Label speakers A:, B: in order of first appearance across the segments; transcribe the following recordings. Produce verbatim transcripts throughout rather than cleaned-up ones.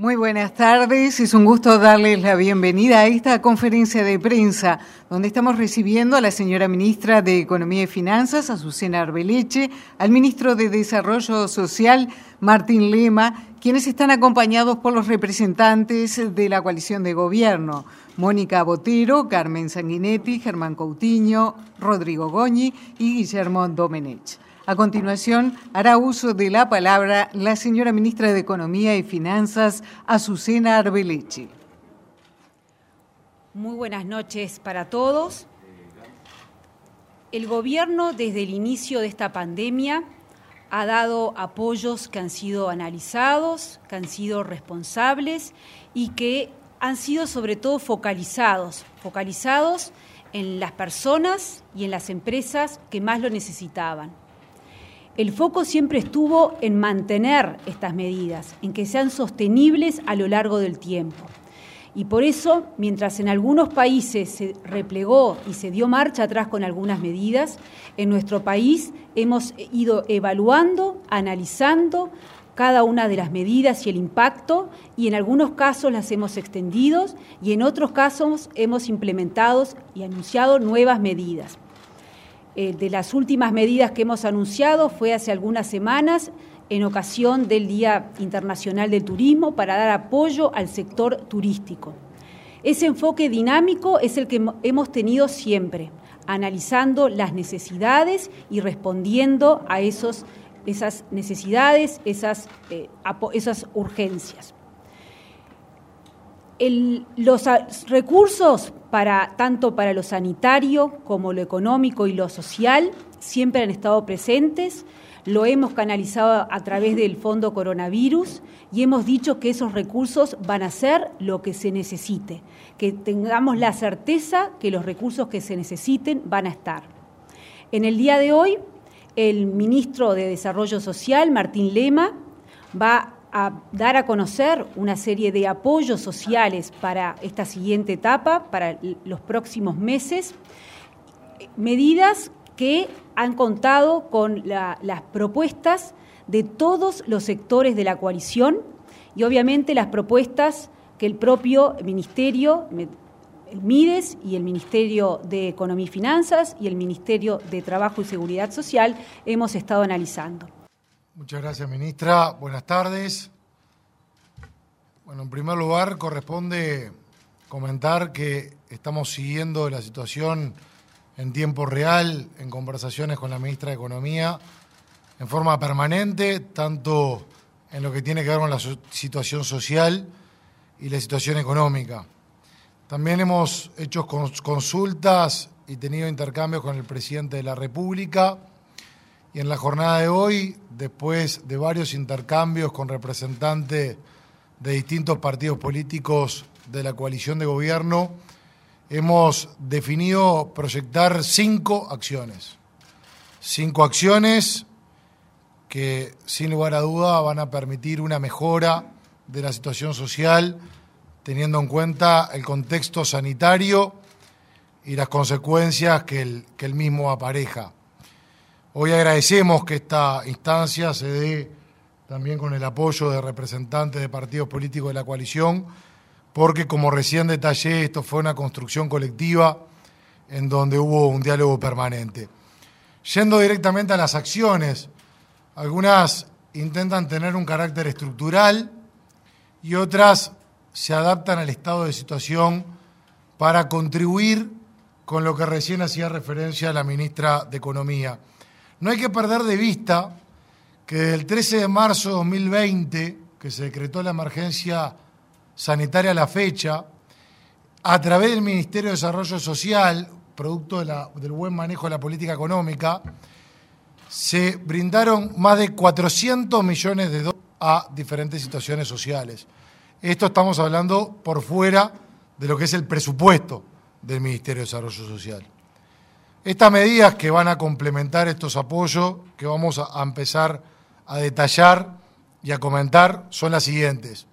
A: Muy buenas tardes, es un gusto darles la bienvenida a esta conferencia de prensa donde estamos recibiendo a la señora ministra de Economía y Finanzas, Azucena Arbeleche, al ministro de Desarrollo Social, Martín Lema, quienes están acompañados por los representantes de la coalición de gobierno, Mónica Botero, Carmen Sanguinetti, Germán Coutinho, Rodrigo Goñi y Guillermo Domenech. A continuación, hará uso de la palabra la señora ministra de Economía y Finanzas, Azucena Arbeleche.
B: Muy buenas noches para todos. El gobierno, desde el inicio de esta pandemia, ha dado apoyos que han sido analizados, que han sido responsables y que han sido sobre todo focalizados, focalizados en las personas y en las empresas que más lo necesitaban. El foco siempre estuvo en mantener estas medidas, en que sean sostenibles a lo largo del tiempo. Y por eso, mientras en algunos países se replegó y se dio marcha atrás con algunas medidas, en nuestro país hemos ido evaluando, analizando cada una de las medidas y el impacto, y en algunos casos las hemos extendido y en otros casos hemos implementado y anunciado nuevas medidas. Eh, de las últimas medidas que hemos anunciado fue hace algunas semanas en ocasión del Día Internacional del Turismo para dar apoyo al sector turístico. Ese enfoque dinámico es el que hemos tenido siempre, analizando las necesidades y respondiendo a esos, esas necesidades, esas, eh, esas urgencias. El, los recursos, para, tanto para lo sanitario como lo económico y lo social, siempre han estado presentes. Lo hemos canalizado a través del Fondo Coronavirus y hemos dicho que esos recursos van a ser lo que se necesite, que tengamos la certeza que los recursos que se necesiten van a estar. En el día de hoy, el ministro de Desarrollo Social, Martín Lema, va a dar a conocer una serie de apoyos sociales para esta siguiente etapa, para los próximos meses, medidas que han contado con la, las propuestas de todos los sectores de la coalición y obviamente las propuestas que el propio Ministerio, el MIDES y el Ministerio de Economía y Finanzas y el Ministerio de Trabajo y Seguridad Social hemos estado analizando.
C: Muchas gracias, ministra. Buenas tardes. Bueno, en primer lugar, corresponde comentar que estamos siguiendo la situación en tiempo real, en conversaciones con la ministra de Economía, en forma permanente, tanto en lo que tiene que ver con la situación social y la situación económica. También hemos hecho consultas y tenido intercambios con el presidente de la República. Y en la jornada de hoy, después de varios intercambios con representantes de distintos partidos políticos de la coalición de gobierno, hemos definido proyectar cinco acciones. Cinco acciones que, sin lugar a duda, van a permitir una mejora de la situación social, teniendo en cuenta el contexto sanitario y las consecuencias que el, que el mismo apareja. Hoy agradecemos que esta instancia se dé también con el apoyo de representantes de partidos políticos de la coalición, porque, como recién detallé, esto fue una construcción colectiva en donde hubo un diálogo permanente. Yendo directamente a las acciones, algunas intentan tener un carácter estructural y otras se adaptan al estado de situación para contribuir con lo que recién hacía referencia la ministra de Economía. No hay que perder de vista que desde el trece de marzo de dos mil veinte, que se decretó la emergencia sanitaria a la fecha, a través del Ministerio de Desarrollo Social, producto de la, del buen manejo de la política económica, se brindaron más de cuatrocientos millones de dólares a diferentes situaciones sociales. Esto estamos hablando por fuera de lo que es el presupuesto del Ministerio de Desarrollo Social. Estas medidas que van a complementar estos apoyos que vamos a empezar a detallar y a comentar son las siguientes.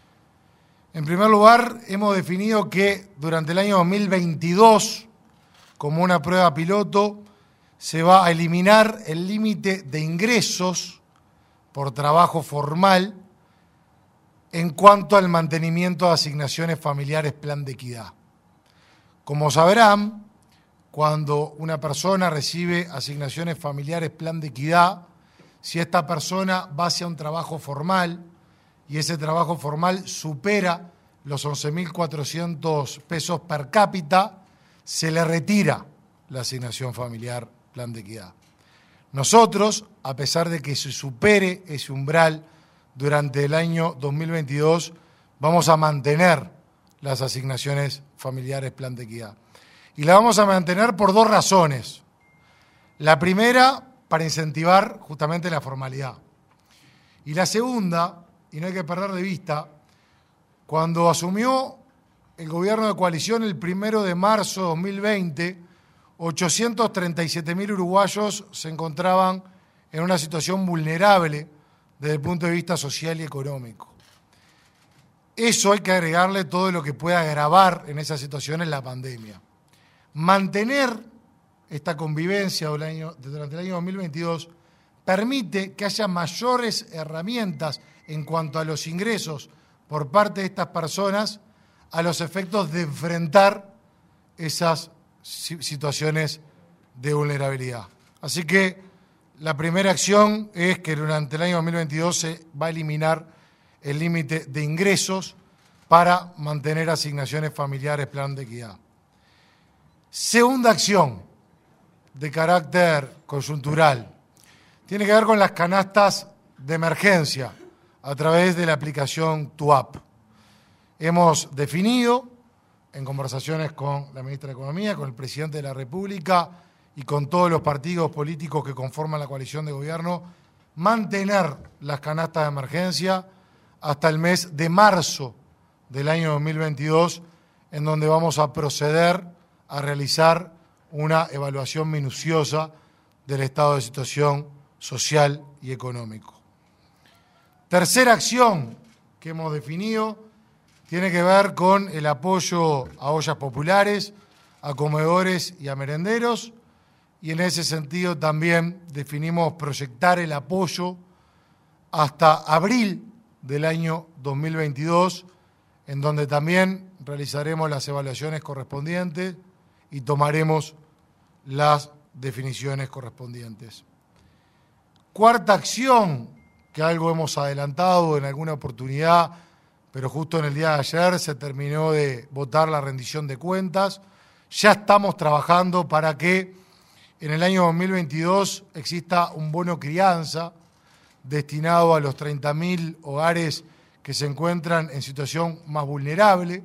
C: En primer lugar, hemos definido que durante el año dos mil veintidós, como una prueba piloto, se va a eliminar el límite de ingresos por trabajo formal en cuanto al mantenimiento de asignaciones familiares Plan de Equidad. Como sabrán, cuando una persona recibe asignaciones familiares Plan de Equidad, si esta persona va hacia un trabajo formal y ese trabajo formal supera los once mil cuatrocientos pesos per cápita, se le retira la asignación familiar Plan de Equidad. Nosotros, a pesar de que se supere ese umbral durante el año dos mil veintidós, vamos a mantener las asignaciones familiares Plan de Equidad. Y la vamos a mantener por dos razones. La primera, para incentivar justamente la formalidad. Y la segunda, y no hay que perder de vista, cuando asumió el gobierno de coalición el primero de marzo de dos mil veinte, ochocientos treinta y siete mil uruguayos se encontraban en una situación vulnerable desde el punto de vista social y económico. Eso hay que agregarle todo lo que pueda agravar en esa situación en la pandemia. Mantener esta convivencia durante el año dos mil veintidós permite que haya mayores herramientas en cuanto a los ingresos por parte de estas personas a los efectos de enfrentar esas situaciones de vulnerabilidad. Así que la primera acción es que durante el año dos mil veintidós se va a eliminar el límite de ingresos para mantener asignaciones familiares Plan de Equidad. Segunda acción de carácter coyuntural tiene que ver con las canastas de emergencia a través de la aplicación Tu App. Hemos definido, en conversaciones con la ministra de Economía, con el presidente de la República y con todos los partidos políticos que conforman la coalición de gobierno, mantener las canastas de emergencia hasta el mes de marzo del año dos mil veintidós, en donde vamos a proceder a realizar una evaluación minuciosa del estado de situación social y económico. Tercera acción que hemos definido tiene que ver con el apoyo a ollas populares, a comedores y a merenderos, y en ese sentido también definimos proyectar el apoyo hasta abril del año dos mil veintidós, en donde también realizaremos las evaluaciones correspondientes y tomaremos las definiciones correspondientes. Cuarta acción, que algo hemos adelantado en alguna oportunidad, pero justo en el día de ayer se terminó de votar la rendición de cuentas. Ya estamos trabajando para que en el año dos mil veintidós exista un bono crianza destinado a los treinta mil hogares que se encuentran en situación más vulnerable,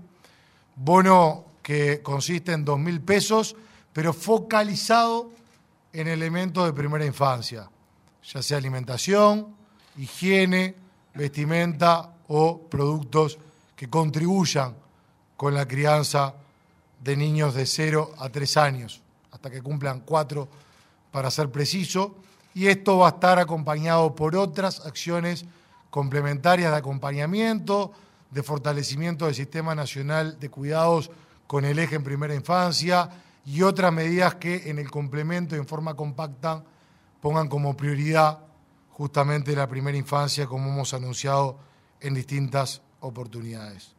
C: bono que consiste en dos mil pesos, pero focalizado en elementos de primera infancia, ya sea alimentación, higiene, vestimenta o productos que contribuyan con la crianza de niños de cero a tres años, hasta que cumplan cuatro para ser preciso, y esto va a estar acompañado por otras acciones complementarias de acompañamiento, de fortalecimiento del Sistema Nacional de Cuidados con el eje en primera infancia y otras medidas que en el complemento y en forma compacta pongan como prioridad justamente la primera infancia, como hemos anunciado en distintas oportunidades.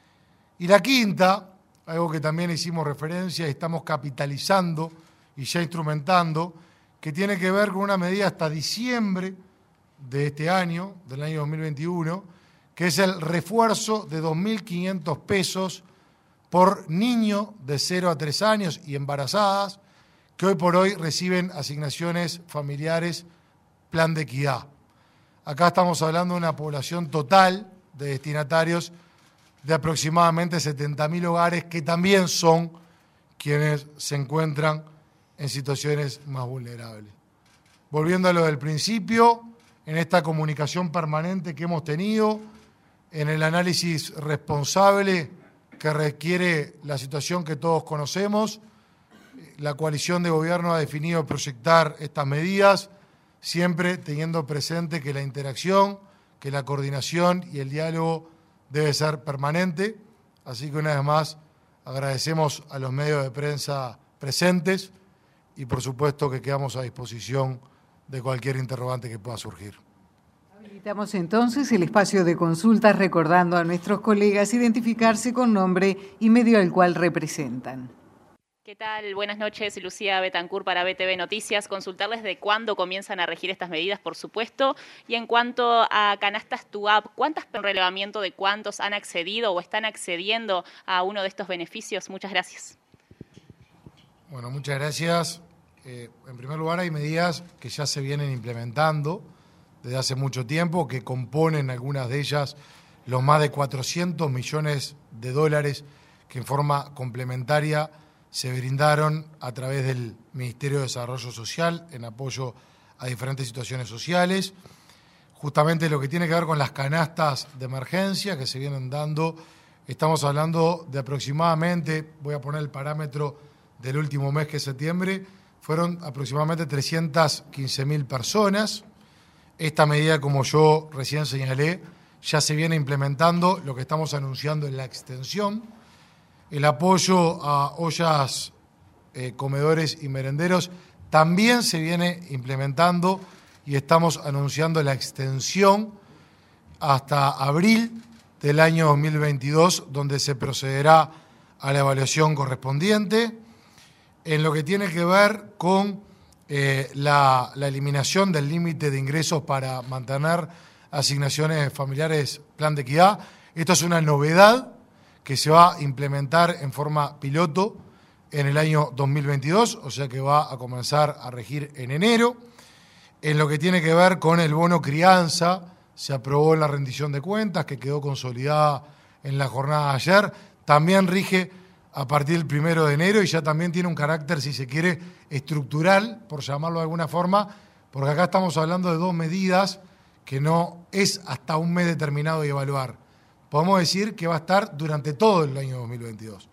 C: Y la quinta, algo que también hicimos referencia y estamos capitalizando y ya instrumentando, que tiene que ver con una medida hasta diciembre de este año, del año dos mil veintiuno, que es el refuerzo de dos mil quinientos pesos por niño de cero a tres años y embarazadas, que hoy por hoy reciben asignaciones familiares Plan de Equidad. Acá estamos hablando de una población total de destinatarios de aproximadamente setenta mil hogares que también son quienes se encuentran en situaciones más vulnerables. Volviendo a lo del principio, en esta comunicación permanente que hemos tenido, en el análisis responsable que requiere la situación que todos conocemos, la coalición de gobierno ha definido proyectar estas medidas, siempre teniendo presente que la interacción, que la coordinación y el diálogo debe ser permanente. Así que una vez más agradecemos a los medios de prensa presentes y por supuesto que quedamos a disposición de cualquier interrogante que pueda surgir.
A: Habilitamos entonces el espacio de consultas, recordando a nuestros colegas identificarse con nombre y medio al cual representan.
D: ¿Qué tal? Buenas noches, Lucía Betancourt para B T V Noticias. Consultarles de cuándo comienzan a regir estas medidas, por supuesto. Y en cuanto a Canastas Tu App, ¿cuántas un relevamiento de cuántos han accedido o están accediendo a uno de estos beneficios? Muchas gracias.
C: Bueno, muchas gracias. Eh, en primer lugar, hay medidas que ya se vienen implementando desde hace mucho tiempo, que componen algunas de ellas los más de cuatrocientos millones de dólares que en forma complementaria se brindaron a través del Ministerio de Desarrollo Social en apoyo a diferentes situaciones sociales. Justamente lo que tiene que ver con las canastas de emergencia que se vienen dando, estamos hablando de aproximadamente, voy a poner el parámetro del último mes que es septiembre, fueron aproximadamente trescientas quince mil personas. Esta medida, como yo recién señalé, ya se viene implementando, lo que estamos anunciando en la extensión. El apoyo a ollas, eh, comedores y merenderos también se viene implementando y estamos anunciando la extensión hasta abril del año dos mil veintidós, donde se procederá a la evaluación correspondiente. En lo que tiene que ver con eh, la, la eliminación del límite de ingresos para mantener asignaciones familiares Plan de Equidad, esto es una novedad que se va a implementar en forma piloto en el año dos mil veintidós, o sea que va a comenzar a regir en enero. En lo que tiene que ver con el bono crianza, se aprobó en la rendición de cuentas, que quedó consolidada en la jornada de ayer, también rige a partir del primero de enero y ya también tiene un carácter, si se quiere, estructural, por llamarlo de alguna forma, porque acá estamos hablando de dos medidas que no es hasta un mes determinado de evaluar. Podemos decir que va a estar durante todo el año dos mil veintidós.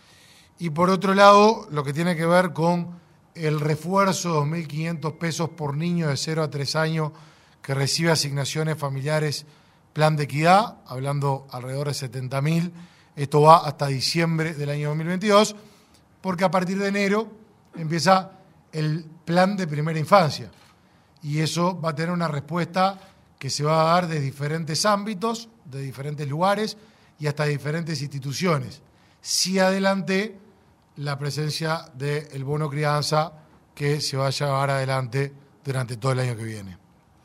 C: Y por otro lado, lo que tiene que ver con el refuerzo de dos mil quinientos pesos por niño de cero a tres años que recibe asignaciones familiares Plan de Equidad, hablando alrededor de setenta mil, esto va hasta diciembre del año dos mil veintidós, porque a partir de enero empieza el plan de primera infancia. Y eso va a tener una respuesta que se va a dar de diferentes ámbitos, de diferentes lugares y hasta diferentes instituciones. Sí adelanté la presencia del bono crianza que se va a llevar adelante durante todo el año que viene.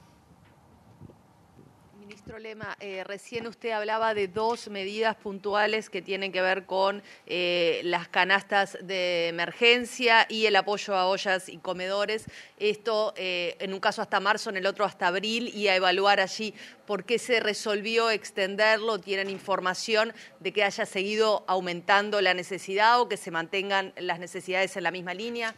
E: Ministro Lema, eh, recién usted hablaba de dos medidas puntuales que tienen que ver con eh, las canastas de emergencia y el apoyo a ollas y comedores. Esto eh, en un caso hasta marzo, en el otro hasta abril, y a evaluar allí por qué se resolvió extenderlo. ¿Tienen información de que haya seguido aumentando la necesidad o que se mantengan las necesidades en la misma línea?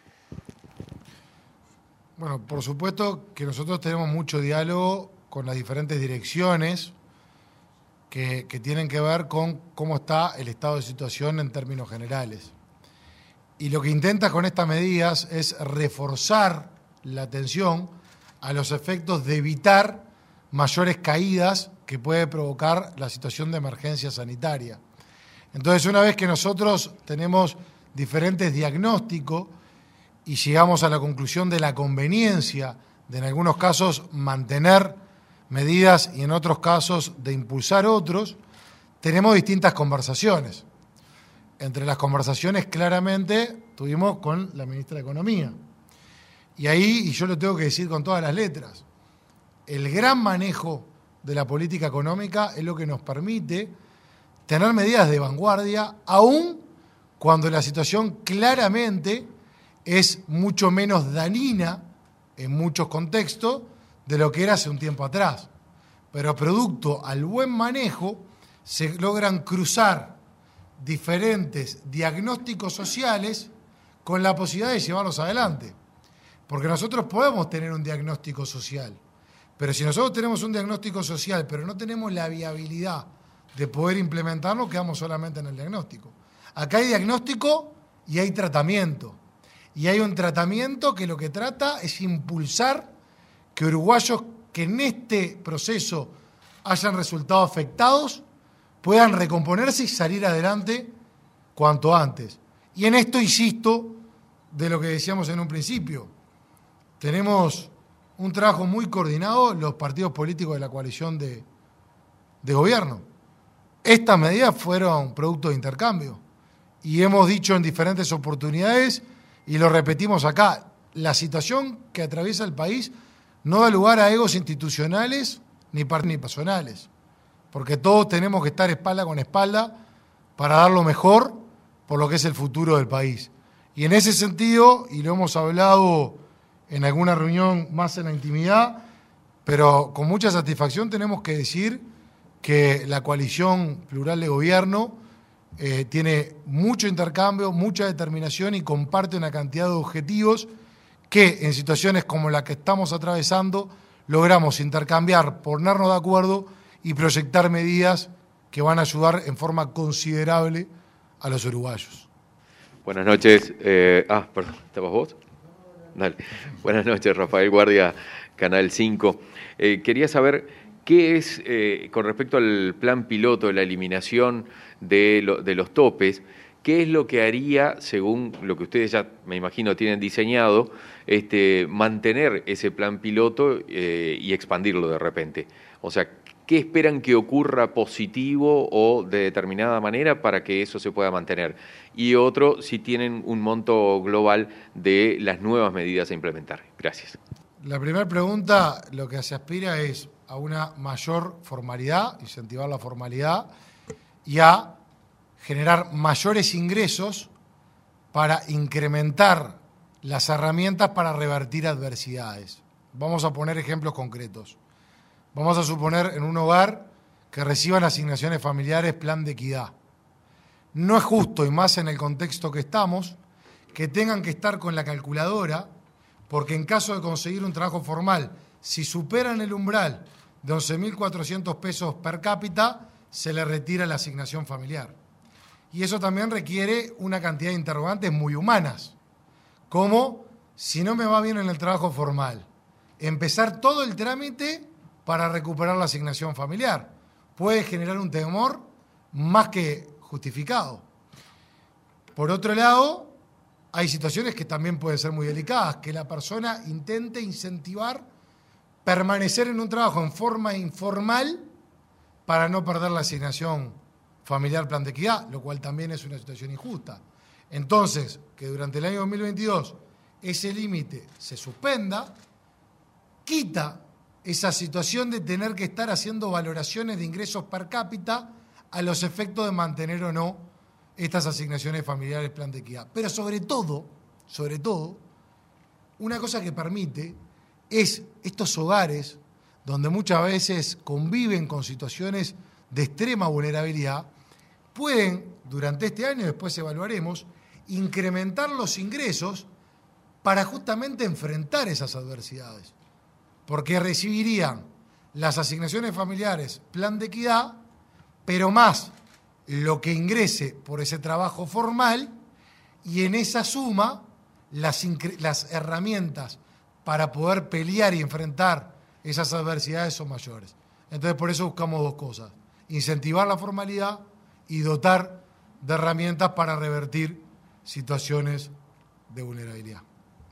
C: Bueno, por supuesto que nosotros tenemos mucho diálogo con las diferentes direcciones que, que tienen que ver con cómo está el estado de situación en términos generales. Y lo que intenta con estas medidas es reforzar la atención a los efectos de evitar mayores caídas que puede provocar la situación de emergencia sanitaria. Entonces, una vez que nosotros tenemos diferentes diagnósticos y llegamos a la conclusión de la conveniencia de, en algunos casos, mantener medidas y en otros casos de impulsar otros, tenemos distintas conversaciones. Entre las conversaciones claramente tuvimos con la ministra de Economía. Y ahí, y yo lo tengo que decir con todas las letras, el gran manejo de la política económica es lo que nos permite tener medidas de vanguardia, aún cuando la situación claramente es mucho menos dañina en muchos contextos de lo que era hace un tiempo atrás. Pero producto al buen manejo se logran cruzar diferentes diagnósticos sociales con la posibilidad de llevarlos adelante. Porque nosotros podemos tener un diagnóstico social, pero si nosotros tenemos un diagnóstico social, pero no tenemos la viabilidad de poder implementarlo, quedamos solamente en el diagnóstico. Acá hay diagnóstico y hay tratamiento. Y hay un tratamiento que lo que trata es impulsar que uruguayos que en este proceso hayan resultado afectados puedan recomponerse y salir adelante cuanto antes. Y en esto insisto de lo que decíamos en un principio. Tenemos un trabajo muy coordinado los partidos políticos de la coalición de, de gobierno. Estas medidas fueron producto de intercambio y hemos dicho en diferentes oportunidades y lo repetimos acá, la situación que atraviesa el país no da lugar a egos institucionales ni ni personales, porque todos tenemos que estar espalda con espalda para dar lo mejor por lo que es el futuro del país. Y en ese sentido, y lo hemos hablado en alguna reunión más en la intimidad, pero con mucha satisfacción tenemos que decir que la coalición plural de gobierno eh, tiene mucho intercambio, mucha determinación y comparte una cantidad de objetivos que en situaciones como la que estamos atravesando logramos intercambiar, ponernos de acuerdo y proyectar medidas que van a ayudar en forma considerable a los uruguayos.
F: Buenas noches. Eh, ah, perdón, ¿estabas vos? Dale. Buenas noches, Rafael Guardia, Canal cinco. Eh, quería saber qué es, eh, con respecto al plan piloto de la eliminación de, lo, de los topes, qué es lo que haría, según lo que ustedes ya, me imagino, tienen diseñado, este, mantener ese plan piloto eh, y expandirlo de repente. O sea, ¿qué esperan que ocurra positivo o de determinada manera para que eso se pueda mantener? Y otro, si tienen un monto global de las nuevas medidas a implementar. Gracias.
C: La primera pregunta, lo que se aspira es a una mayor formalidad, incentivar la formalidad y a generar mayores ingresos para incrementar las herramientas para revertir adversidades. Vamos a poner ejemplos concretos. Vamos a suponer en un hogar que reciban asignaciones familiares plan de equidad. No es justo, y más en el contexto que estamos, que tengan que estar con la calculadora, porque en caso de conseguir un trabajo formal, si superan el umbral de once mil cuatrocientos pesos per cápita, se le retira la asignación familiar. Y eso también requiere una cantidad de interrogantes muy humanas, como si no me va bien en el trabajo formal, empezar todo el trámite para recuperar la asignación familiar. Puede generar un temor más que justificado. Por otro lado, hay situaciones que también pueden ser muy delicadas, que la persona intente incentivar permanecer en un trabajo en forma informal para no perder la asignación familiar plan de equidad, lo cual también es una situación injusta. Entonces, que durante el año dos mil veintidós ese límite se suspenda, quita esa situación de tener que estar haciendo valoraciones de ingresos per cápita a los efectos de mantener o no estas asignaciones familiares plan de equidad. Pero sobre todo, sobre todo, una cosa que permite es estos hogares donde muchas veces conviven con situaciones de extrema vulnerabilidad, pueden, durante este año, después evaluaremos, incrementar los ingresos para justamente enfrentar esas adversidades. Porque recibirían las asignaciones familiares plan de equidad, pero más lo que ingrese por ese trabajo formal, y en esa suma las, las herramientas para poder pelear y enfrentar esas adversidades son mayores. Entonces por eso buscamos dos cosas: incentivar la formalidad y dotar de herramientas para revertir situaciones de vulnerabilidad.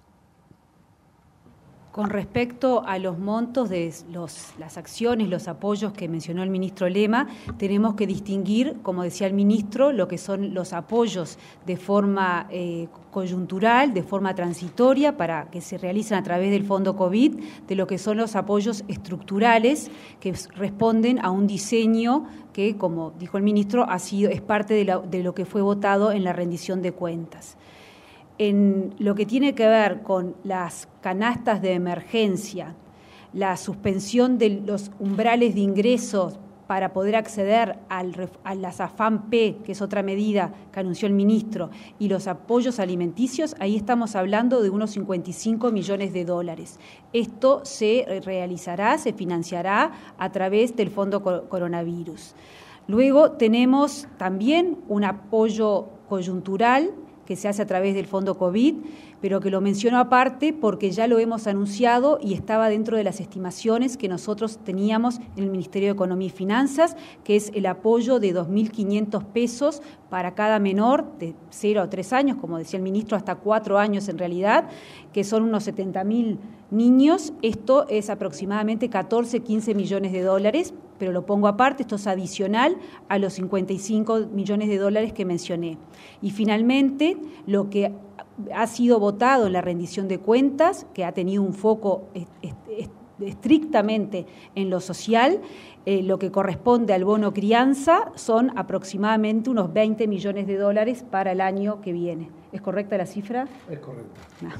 B: Con respecto a los montos de los, las acciones, los apoyos que mencionó el ministro Lema, tenemos que distinguir, como decía el ministro, lo que son los apoyos de forma eh, coyuntural, de forma transitoria, para que se realicen a través del Fondo COVID, de lo que son los apoyos estructurales, que responden a un diseño que, como dijo el ministro, ha sido, es parte de, la, de lo que fue votado en la rendición de cuentas. En lo que tiene que ver con las canastas de emergencia, la suspensión de los umbrales de ingresos para poder acceder al, a las AFAM-P, que es otra medida que anunció el ministro, y los apoyos alimenticios, ahí estamos hablando de unos cincuenta y cinco millones de dólares. Esto se realizará, se financiará a través del Fondo Coronavirus. Luego tenemos también un apoyo coyuntural que se hace a través del Fondo COVID, pero que lo menciono aparte porque ya lo hemos anunciado y estaba dentro de las estimaciones que nosotros teníamos en el Ministerio de Economía y Finanzas, que es el apoyo de dos mil quinientos pesos para cada menor de cero a tres años, como decía el ministro, hasta cuatro años en realidad, que son unos setenta mil niños. Esto es aproximadamente catorce, quince millones de dólares, pero lo pongo aparte, esto es adicional a los cincuenta y cinco millones de dólares que mencioné. Y finalmente, lo que ha sido votado en la rendición de cuentas, que ha tenido un foco estrictamente en lo social, eh, lo que corresponde al bono crianza son aproximadamente unos veinte millones de dólares para el año que viene. ¿Es correcta la cifra?
C: Es correcta.
B: No.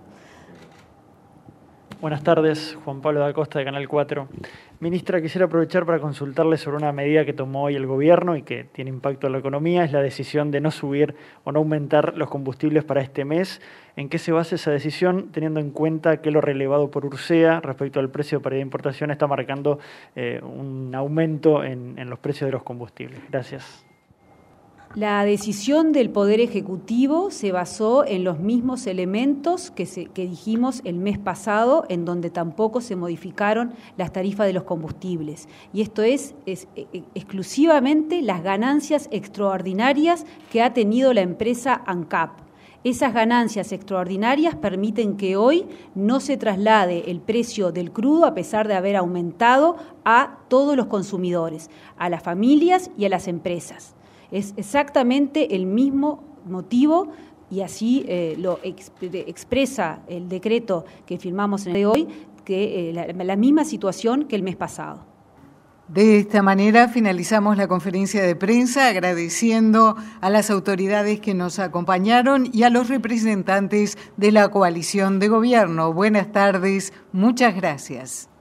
G: Buenas tardes, Juan Pablo da Costa de Canal cuatro. Ministra, quisiera aprovechar para consultarle sobre una medida que tomó hoy el gobierno y que tiene impacto en la economía, es la decisión de no subir o no aumentar los combustibles para este mes. ¿En qué se basa esa decisión, teniendo en cuenta que lo relevado por Ursea respecto al precio de paridad de importación está marcando eh, un aumento en, en los precios de los combustibles? Gracias.
B: La decisión del Poder Ejecutivo se basó en los mismos elementos que, se, que dijimos el mes pasado, en donde tampoco se modificaron las tarifas de los combustibles. Y esto es, es, es exclusivamente las ganancias extraordinarias que ha tenido la empresa ANCAP. Esas ganancias extraordinarias permiten que hoy no se traslade el precio del crudo, a pesar de haber aumentado, a todos los consumidores, a las familias y a las empresas. Es exactamente el mismo motivo y así eh, lo ex, expresa el decreto que firmamos en el de hoy, que eh, la, la misma situación que el mes pasado.
A: De esta manera finalizamos la conferencia de prensa agradeciendo a las autoridades que nos acompañaron y a los representantes de la coalición de gobierno. Buenas tardes, muchas gracias.